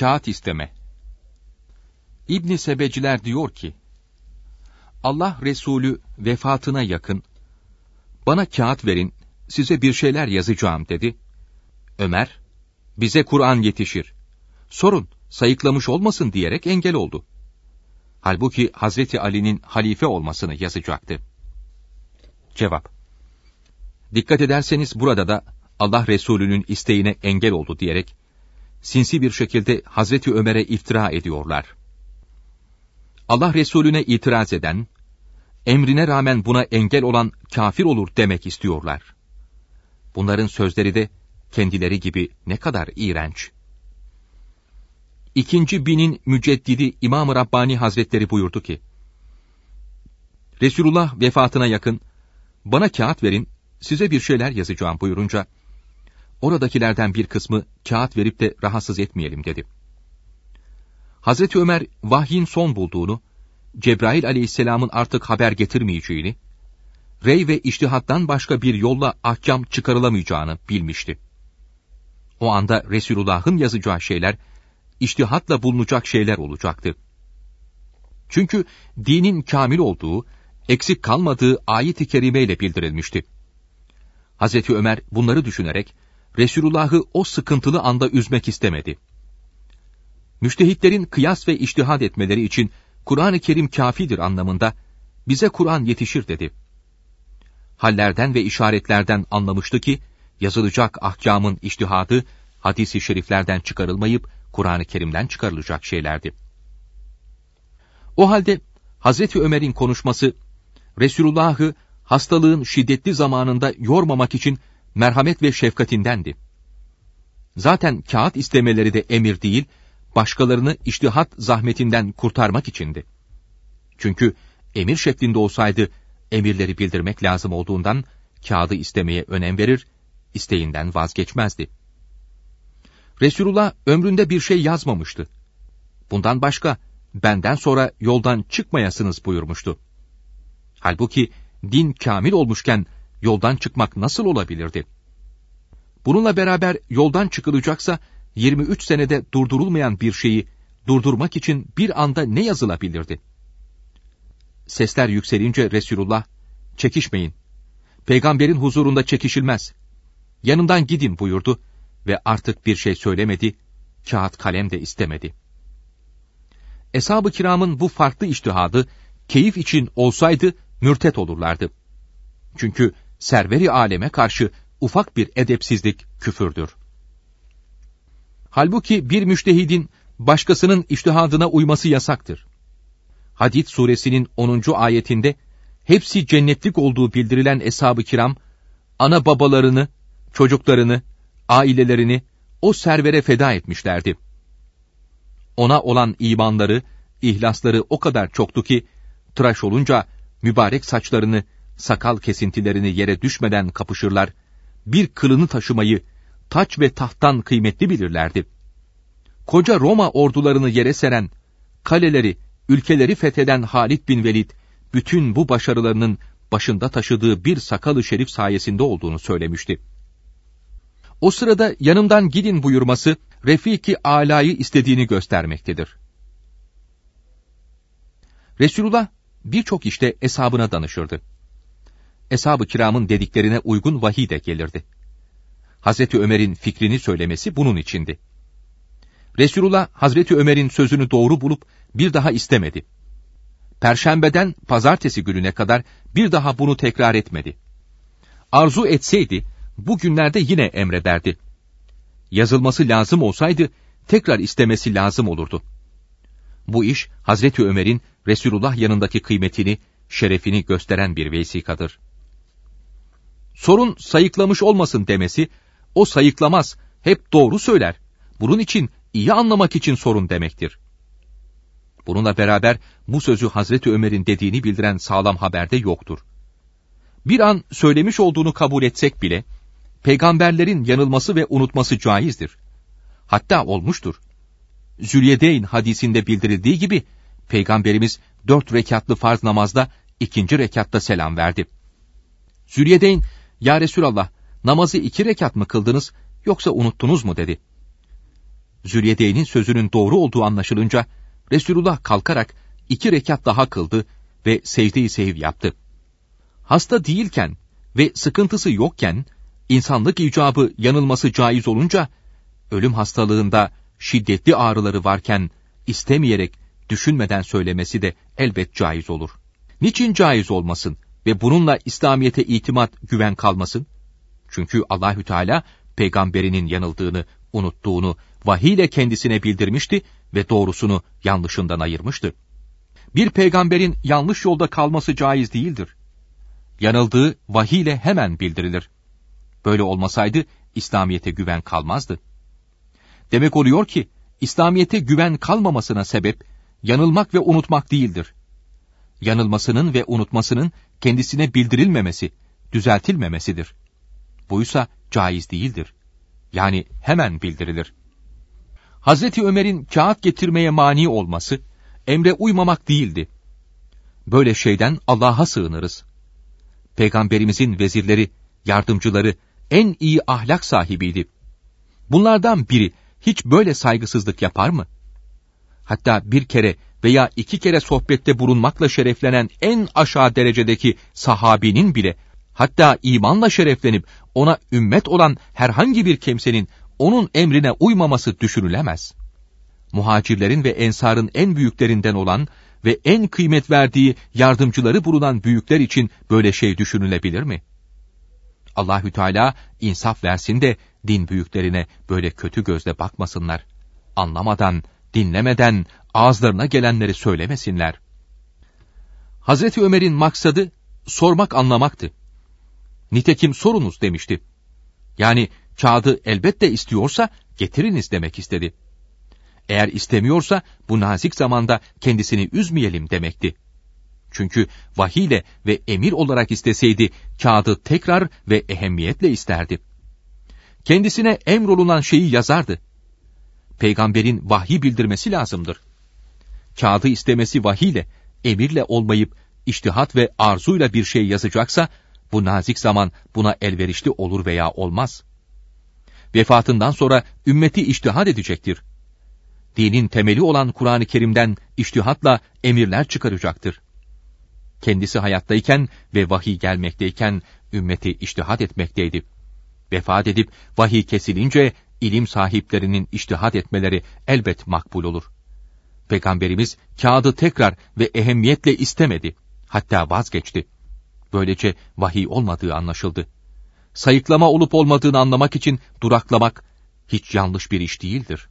Kağıt isteme. İbn Sebeciler diyor ki, Allah Resulü vefatına yakın, bana kağıt verin, size bir şeyler yazacağım dedi. Ömer, bize Kur'an yetişir, sorun, sayıklamış olmasın diyerek engel oldu. Halbuki Hazreti Ali'nin halife olmasını yazacaktı. Cevap: Dikkat ederseniz burada da Allah Resulü'nün isteğine engel oldu diyerek, sinsi bir şekilde Hazreti Ömer'e iftira ediyorlar. Allah Resulüne itiraz eden, emrine rağmen buna engel olan kafir olur demek istiyorlar. Bunların sözleri de kendileri gibi ne kadar iğrenç. İkinci binin müceddidi İmam-ı Rabbani Hazretleri buyurdu ki, Resulullah vefatına yakın, bana kağıt verin, size bir şeyler yazacağım buyurunca, oradakilerden bir kısmı kağıt verip de rahatsız etmeyelim dedi. Hazreti Ömer vahyin son bulduğunu, Cebrail aleyhisselamın artık haber getirmeyeceğini, rey ve içtihattan başka bir yolla ahkam çıkarılamayacağını bilmişti. O anda Resulullah'ın yazacağı şeyler, içtihatla bulunacak şeyler olacaktı. Çünkü dinin kamil olduğu, eksik kalmadığı ayet-i kerimeyle bildirilmişti. Hazreti Ömer bunları düşünerek, Resulullah'ı o sıkıntılı anda üzmek istemedi. Müştehitlerin kıyas ve içtihad etmeleri için Kur'an-ı Kerim kâfidir anlamında, bize Kur'an yetişir dedi. Hallerden ve işaretlerden anlamıştı ki, yazılacak ahkamın içtihadı, hadis-i şeriflerden çıkarılmayıp, Kur'an-ı Kerim'den çıkarılacak şeylerdi. O halde, Hazreti Ömer'in konuşması, Resulullah'ı hastalığın şiddetli zamanında yormamak için merhamet ve şefkatindendi. Zaten kağıt istemeleri de emir değil, başkalarını içtihat zahmetinden kurtarmak içindi. Çünkü emir şeklinde olsaydı, emirleri bildirmek lazım olduğundan, kağıdı istemeye önem verir, isteğinden vazgeçmezdi. Resulullah ömründe bir şey yazmamıştı. Bundan başka, benden sonra yoldan çıkmayasınız buyurmuştu. Halbuki, din kamil olmuşken, yoldan çıkmak nasıl olabilirdi? Bununla beraber yoldan çıkılacaksa, 23 senede durdurulmayan bir şeyi, durdurmak için bir anda ne yazılabilirdi? Sesler yükselince Resulullah, çekişmeyin, peygamberin huzurunda çekişilmez, yanımdan gidin buyurdu ve artık bir şey söylemedi, kağıt kalem de istemedi. Eshab-ı kiramın bu farklı içtihadı, keyif için olsaydı mürtet olurlardı. Çünkü serveri aleme karşı ufak bir edepsizlik küfürdür. Halbuki bir müştehidin başkasının içtihadına uyması yasaktır. Hadid suresinin 10. ayetinde hepsi cennetlik olduğu bildirilen eshab-ı kiram, ana babalarını, çocuklarını, ailelerini o servere feda etmişlerdi. Ona olan imanları, ihlasları o kadar çoktu ki, tıraş olunca mübarek saçlarını, sakal kesintilerini yere düşmeden kapışırlar, bir kılını taşımayı, taç ve tahttan kıymetli bilirlerdi. Koca Roma ordularını yere seren, kaleleri, ülkeleri fetheden Halid bin Velid, bütün bu başarılarının başında taşıdığı bir sakalı şerif sayesinde olduğunu söylemişti. O sırada yanımdan gidin buyurması, Refik-i Alâ'yı istediğini göstermektedir. Resulullah birçok işte eshabına danışırdı. Eshab-ı kiramın dediklerine uygun vahiy de gelirdi. Hazreti Ömer'in fikrini söylemesi bunun içindi. Resulullah Hazreti Ömer'in sözünü doğru bulup bir daha istemedi. Perşembeden pazartesi gününe kadar bir daha bunu tekrar etmedi. Arzu etseydi bu günlerde yine emrederdi. Yazılması lazım olsaydı tekrar istemesi lazım olurdu. Bu iş Hazreti Ömer'in Resulullah yanındaki kıymetini, şerefini gösteren bir vesikadır. Sorun sayıklamış olmasın demesi, o sayıklamaz, hep doğru söyler. Bunun için, iyi anlamak için sorun demektir. Bununla beraber bu sözü Hazreti Ömer'in dediğini bildiren sağlam haberde yoktur. Bir an söylemiş olduğunu kabul etsek bile, peygamberlerin yanılması ve unutması caizdir. Hatta olmuştur. Zülyedeyn hadisinde bildirildiği gibi, Peygamberimiz 4 rekatlı farz namazda 2. rekatta selam verdi. Zülyedeyn, "Ya Resulallah, namazı 2 rekat mı kıldınız, yoksa unuttunuz mu?" dedi. Zülyedeyn'in sözünün doğru olduğu anlaşılınca Resulullah kalkarak 2 rekat daha kıldı ve secde-i sehv yaptı. Hasta değilken ve sıkıntısı yokken, insanlık icabı yanılması caiz olunca, ölüm hastalığında şiddetli ağrıları varken istemeyerek, düşünmeden söylemesi de elbet caiz olur. Niçin caiz olmasın ve bununla İslamiyet'e itimat, güven kalmasın? Çünkü Allahü Teala peygamberinin yanıldığını, unuttuğunu vahiy ile kendisine bildirmişti ve doğrusunu yanlışından ayırmıştı. Bir peygamberin yanlış yolda kalması caiz değildir. Yanıldığı vahiy ile hemen bildirilir. Böyle olmasaydı İslamiyet'e güven kalmazdı. Demek oluyor ki İslamiyet'e güven kalmamasına sebep yanılmak ve unutmak değildir. Yanılmasının ve unutmasının kendisine bildirilmemesi, düzeltilmemesidir. Buysa caiz değildir. Yani hemen bildirilir. Hazreti Ömer'in kağıt getirmeye mani olması, emre uymamak değildi. Böyle şeyden Allah'a sığınırız. Peygamberimizin vezirleri, yardımcıları en iyi ahlak sahibiydi. Bunlardan biri hiç böyle saygısızlık yapar mı? Hatta bir kere veya 2 kere sohbette bulunmakla şereflenen en aşağı derecedeki sahabinin bile, hatta imanla şereflenip ona ümmet olan herhangi bir kimsenin onun emrine uymaması düşünülemez. Muhacirlerin ve ensarın en büyüklerinden olan ve en kıymet verdiği yardımcıları bulunan büyükler için böyle şey düşünülebilir mi? Allahü Teala insaf versin de din büyüklerine böyle kötü gözle bakmasınlar. Anlamadan, dinlemeden ağızlarına gelenleri söylemesinler. Hazreti Ömer'in maksadı sormak, anlamaktı. Nitekim sorunuz demişti. Yani kağıdı elbette istiyorsa getiriniz demek istedi. Eğer istemiyorsa bu nazik zamanda kendisini üzmeyelim demekti. Çünkü vahiy ile ve emir olarak isteseydi kağıdı tekrar ve ehemmiyetle isterdi. Kendisine emrolunan şeyi yazardı. Peygamberin vahyi bildirmesi lazımdır. Kağıdı istemesi vahiy ile, emirle olmayıp içtihat ve arzuyla bir şey yazacaksa, bu nazik zaman buna elverişli olur veya olmaz. Vefatından sonra ümmeti içtihat edecektir. Dinin temeli olan Kur'an-ı Kerim'den içtihatla emirler çıkaracaktır. Kendisi hayattayken ve vahiy gelmekteyken ümmeti içtihat etmekteydi. Vefat edip vahiy kesilince ilim sahiplerinin içtihat etmeleri elbet makbul olur. Peygamberimiz kağıdı tekrar ve ehemmiyetle istemedi. Hatta vazgeçti. Böylece vahiy olmadığı anlaşıldı. Sayıklama olup olmadığını anlamak için duraklamak hiç yanlış bir iş değildir.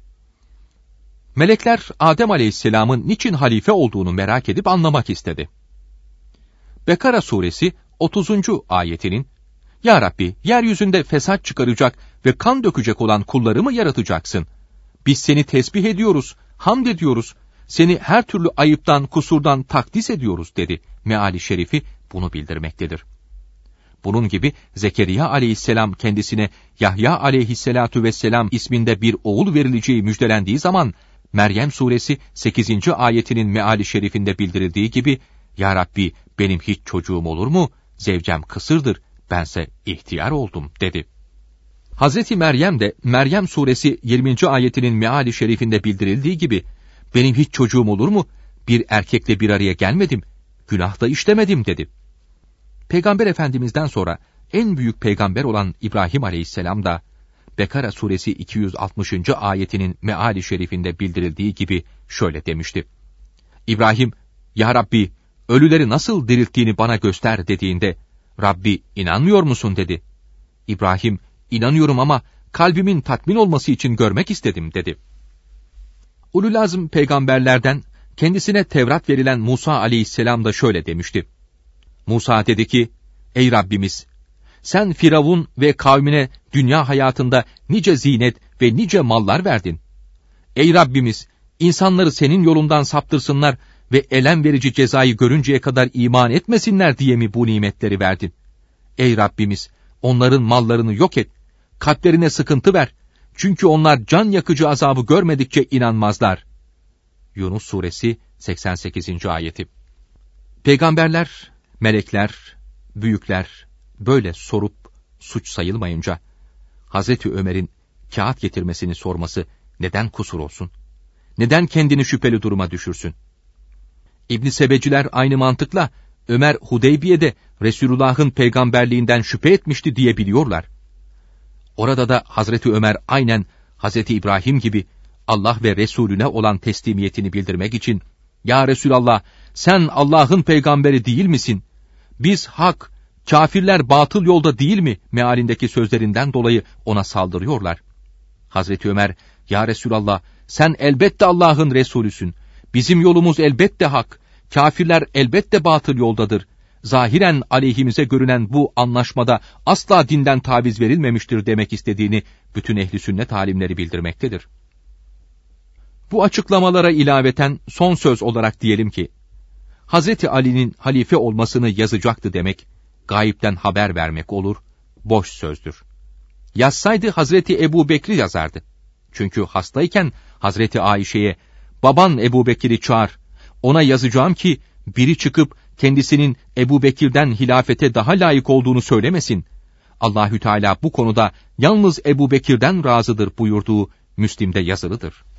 Melekler Adem Aleyhisselam'ın niçin halife olduğunu merak edip anlamak istedi. Bekara suresi 30. ayetinin "Ya Rabbi, yeryüzünde fesat çıkaracak ve kan dökecek olan kulları mı yaratacaksın? Biz seni tesbih ediyoruz, hamd ediyoruz, seni her türlü ayıptan, kusurdan takdis ediyoruz" dedi. Meali şerifi bunu bildirmektedir. Bunun gibi Zekeriya aleyhisselam kendisine Yahya aleyhisselatu vesselam isminde bir oğul verileceği müjdelendiği zaman, Meryem suresi 8. ayetinin meali şerifinde bildirildiği gibi, "Ya Rabbi, benim hiç çocuğum olur mu? Zevcem kısırdır, bense ihtiyar oldum" dedi. Hazreti Meryem de Meryem suresi 20. ayetinin meali şerifinde bildirildiği gibi, "Benim hiç çocuğum olur mu? Bir erkekle bir araya gelmedim, günah da işlemedim" dedi. Peygamber Efendimiz'den sonra en büyük peygamber olan İbrahim aleyhisselam da Bekara suresi 260. ayetinin meali şerifinde bildirildiği gibi şöyle demişti. İbrahim, "Ya Rabbi, ölüleri nasıl dirilttiğini bana göster" dediğinde, "Rabbi, inanmıyor musun?" dedi. İbrahim, "İnanıyorum ama kalbimin tatmin olması için görmek istedim" dedi. Ululazm peygamberlerden kendisine Tevrat verilen Musa aleyhisselam da şöyle demişti. Musa dedi ki, "Ey Rabbimiz, sen Firavun ve kavmine dünya hayatında nice zinet ve nice mallar verdin. Ey Rabbimiz, insanları senin yolundan saptırsınlar ve elem verici cezayı görünceye kadar iman etmesinler diye mi bu nimetleri verdin? Ey Rabbimiz, onların mallarını yok et, kalplerine sıkıntı ver, çünkü onlar can yakıcı azabı görmedikçe inanmazlar." Yunus suresi 88. ayeti. Peygamberler, melekler, büyükler böyle sorup suç sayılmayınca, Hazreti Ömer'in kağıt getirmesini sorması neden kusur olsun? Neden kendini şüpheli duruma düşürsün? İbn Sebeciler aynı mantıkla Ömer Hudeybiye'de Resulullah'ın peygamberliğinden şüphe etmişti diyebiliyorlar. Orada da Hazreti Ömer aynen Hazreti İbrahim gibi Allah ve Resulüne olan teslimiyetini bildirmek için, "Ya Resulallah, sen Allah'ın peygamberi değil misin? Biz hak, kafirler batıl yolda değil mi?" mealindeki sözlerinden dolayı ona saldırıyorlar. Hazreti Ömer, "Ya Resulallah, sen elbette Allah'ın Resulüsün. Bizim yolumuz elbette hak, kafirler elbette batıl yoldadır. Zahiren aleyhimize görünen bu anlaşmada asla dinden taviz verilmemiştir" demek istediğini bütün ehli sünnet alimleri bildirmektedir. Bu açıklamalara ilaveten son söz olarak diyelim ki, Hazreti Ali'nin halife olmasını yazacaktı demek, gayipten haber vermek olur, boş sözdür. Yazsaydı Hazreti Ebu Bekri yazardı. Çünkü hastayken Hazreti Ayşe'ye, "Baban Ebu Bekir'i çağır, ona yazacağım ki biri çıkıp kendisinin Ebu Bekir'den hilafete daha layık olduğunu söylemesin. Allahü Teala bu konuda yalnız Ebu Bekir'den razıdır" buyurduğu Müslim'de yazılıdır.